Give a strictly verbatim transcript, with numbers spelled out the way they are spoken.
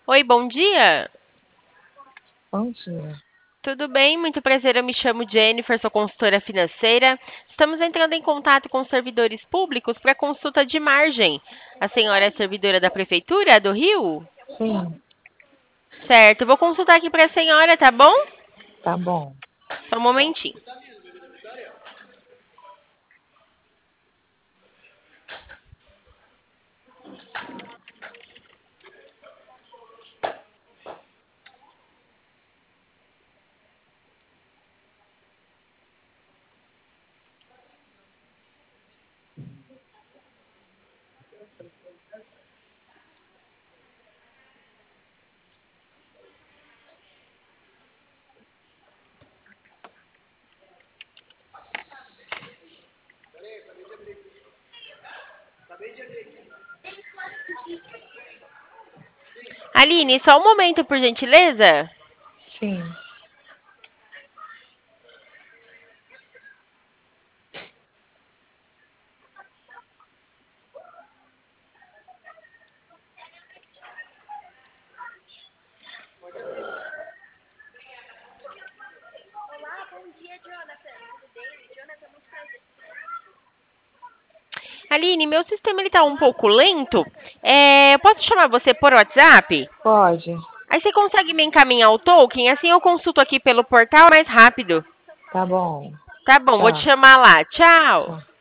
Oi, bom dia. Bom dia. Tudo bem? Muito prazer. Eu me chamo Jennifer, sou consultora financeira. Estamos entrando em contato com os servidores públicos para consulta de margem. A senhora é servidora da Prefeitura do Rio? Sim, Certo, vou consultar aqui para a senhora, tá bom? tá bom. Só um momentinho. Aline, só um momento, por gentileza. Sim, Olá, bom dia, Jonathan. Tudo bem? Jonathan, muito prazer. Aline, meu sistema ele tá um pouco lento. É, eu posso chamar você por WhatsApp? pode. Aí você consegue me encaminhar o token? Assim eu consulto aqui pelo portal mais rápido. Tá bom. Tá bom, vou te Tchau. chamar lá. Tchau. Tchau.